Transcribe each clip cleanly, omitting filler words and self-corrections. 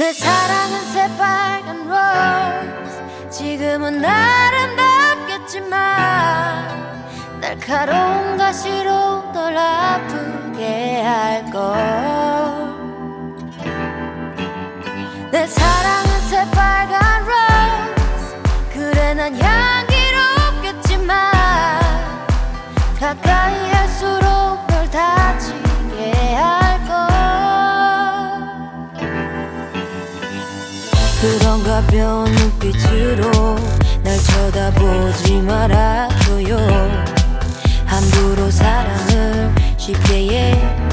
내 사랑은 새빨간 로즈. 지금은 아름답겠지만 날카로운 가시로 널 아프게 할걸. 내 사랑은 새빨간 로즈. 그래 난 향기롭겠지만 가까이 할수록 널 다치게 할걸. 그런 가벼운 눈빛으로 날 쳐다보지 말아줘요. 함부로 사랑을 쉽게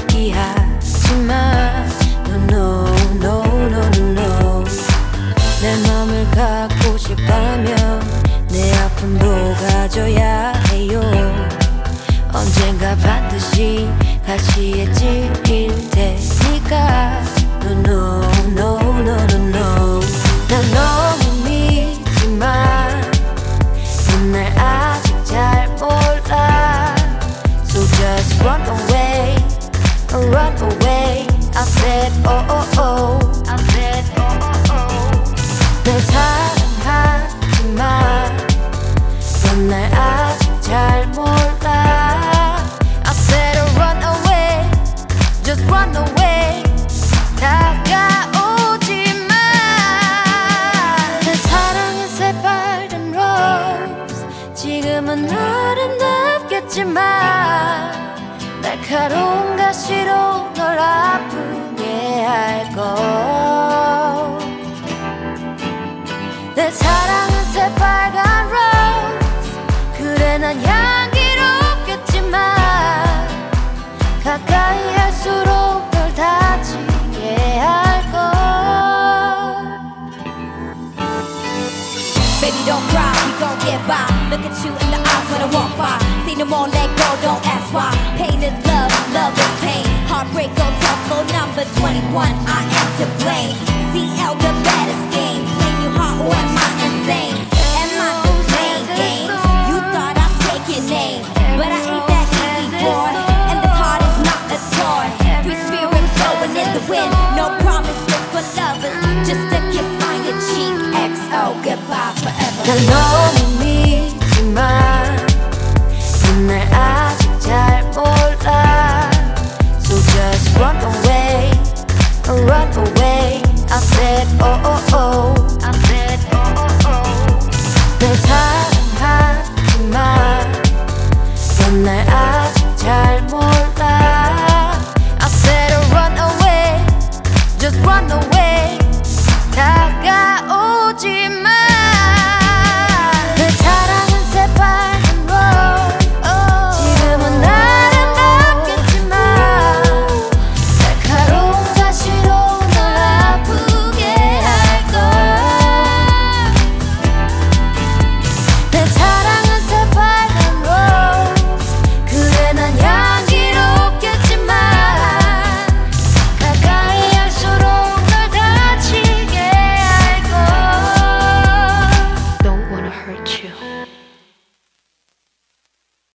얘기하지만 No, no, no, no, no. 내 맘을 갖고 싶다면 내 아픔도 가져야 해요. 언젠가 반드시 가시에 찔릴 테니까 No, no, no, no, no, no. 난 너무 믿지만 넌 날 아직 잘 몰라. So just run away, run away. I said oh oh oh, I said oh oh oh. 날 사랑하지만 넌 날 아직 잘 몰라. I said run away, just run away. 다가오지 마. 내 사랑은 새빨간 로즈. 지금은 아름답겠지만 날카로운 가시로 널 아프게 할걸. 내 사랑은 새빨간 로즈. 그래 난 향기롭겠지만 가까이 할수록 널 다치게 할걸. Baby don't cry, we gon' get by. Look at you in the eyes when I walk by. Say no more, let go, don't ask why. Pain is love, love is pain. Heartbreak on top, floor number 21. I am to blame. CL the baddest game. Playing you hard or am I insane? Am I playing games? You thought I'd take your name, but I ain't that easy, boy. And this heart is not a toy. Free spirit blowing in the wind. No promises for lovers, just a kiss on your cheek. XO, goodbye forever. 난 너무 믿지만 넌 날 아직 잘 몰라. So just run away, run away. I said oh oh oh.